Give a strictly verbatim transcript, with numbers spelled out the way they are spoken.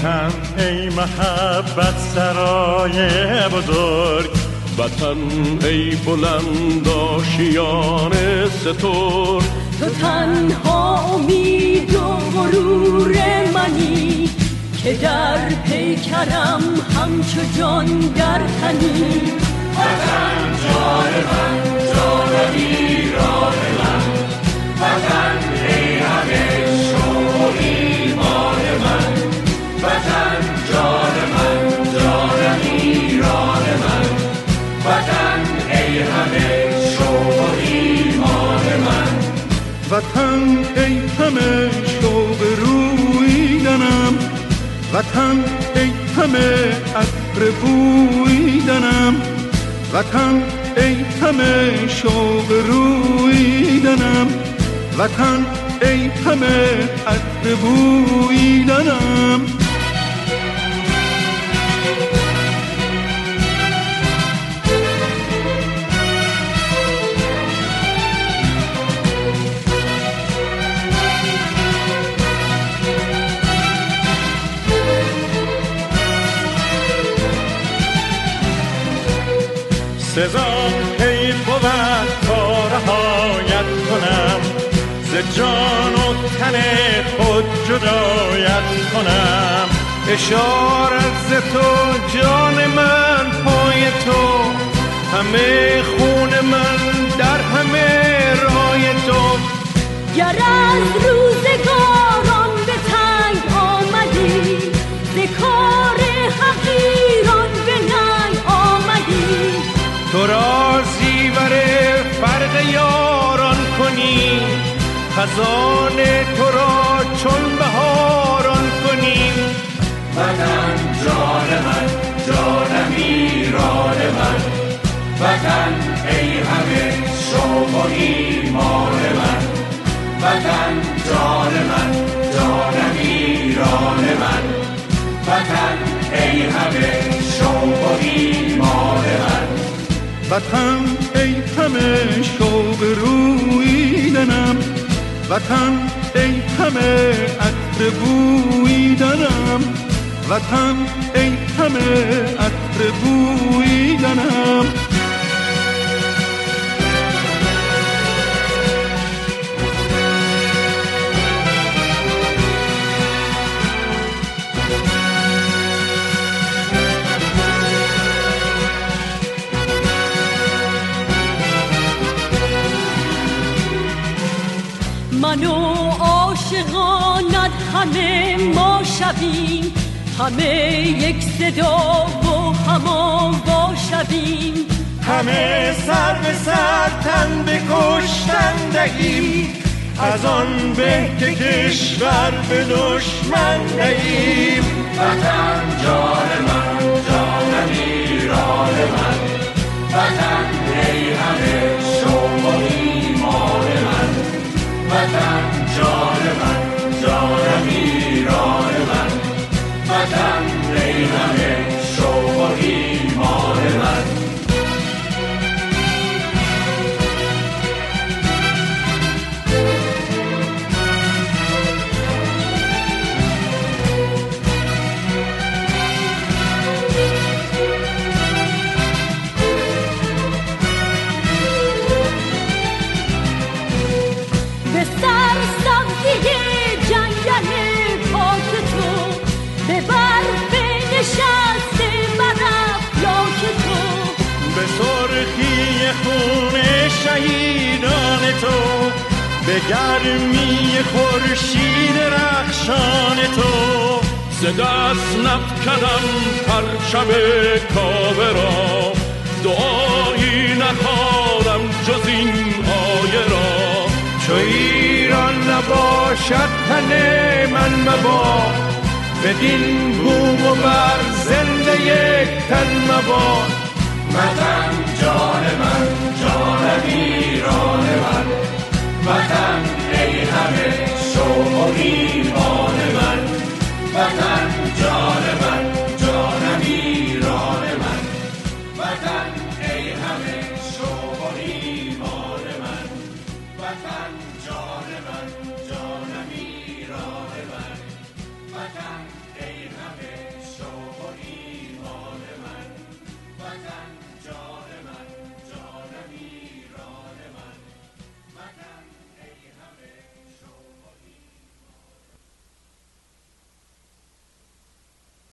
وطن ای محبت سرای بزرگ، وطن ای بلند آشیان ستور، تو تنها امید و غرور منی که در پیکرم همچو جان در تنی. وطن جان من، جان ایران من، وطن ای همه شوق ایمان من، وطن جان من، جان ایران من، وطن ای همه شوق ایمان من، وطن ای همه شوق رویدنم، وطن ای همه عطر بویدنم، وطن ای همه شوق رویدنم، وطن ای همه عطر بویدنم. سزا ای بود تا رهایت کنم، ز جان و تن خود جدایت کنم. اشارت ز تو جان من پای تو، همه خون من در همه رای تو. گر از روزگاران به تنگ آمدی، ز کار حقیران به ننگ آمدی. تو را زیور فرق یاران کنی، خزان تو را چون بهاران کنی. وطن جان من، جانم ایران من، وطن ای همه شوق و ایمان من، وطن جان من، جانم ایران من، وطن ای همه شوق و ایمان من، وطن ای همه شوق رویدنم، وطن ای همه عطر بویدنم، وطن ای همه عطر بویدنم. من و عاشقانت همه ما شویم، همه یک صدا و همان شویم. همه سر به سر تن به کشتن دهیم، از آن به که کشور به دشمن دهیم. وطن جان من، جانم ایران من، وطن ای همه شوق و ایمان من، وطن جان من، جانم ایران من، وطن ای همه شوق و ایمان من. به سر سبزی جنگل پاک تو، به برف نشسته بر افلاک تو، به سرخی خون شهیدان تو، به گرمی خورشید رخشان تو. ز دست نفکندم پرچم کعبه را، دعایی نخوانم جز این آیه را. چو ایران نباشد تن من مباد، بدین بوم و بر زنده یک تن مباد. وطن